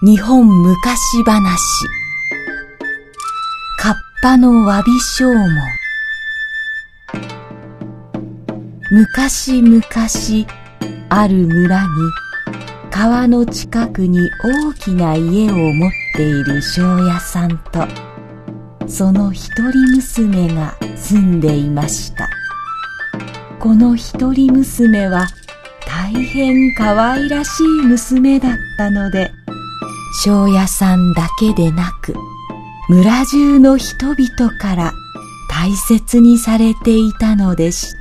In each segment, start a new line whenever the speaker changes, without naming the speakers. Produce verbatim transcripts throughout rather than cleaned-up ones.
日本昔話。カッパの詫び証文。昔々ある村に、川の近くに大きな家を持っている庄屋さんとその一人娘が住んでいました。この一人娘は大変かわいらしい娘だったので、庄屋さんだけでなく村中の人々から大切にされていたのでした。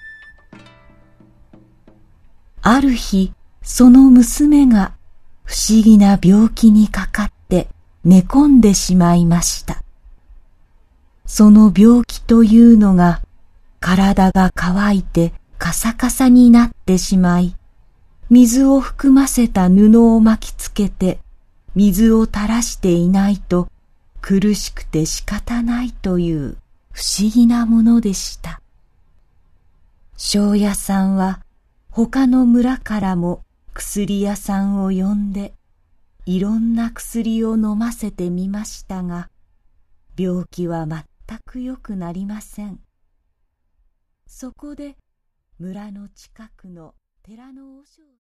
ある日、その娘が不思議な病気にかかって寝込んでしまいました。その病気というのが、体が乾いてカサカサになってしまい、水を含ませた布を巻きつけて水を垂らしていないと苦しくて仕方ないという不思議なものでした。庄屋さんは他の村からも薬屋さんを呼んでいろんな薬を飲ませてみましたが、病気は全く良くなりません。そこで村の近くの寺の和尚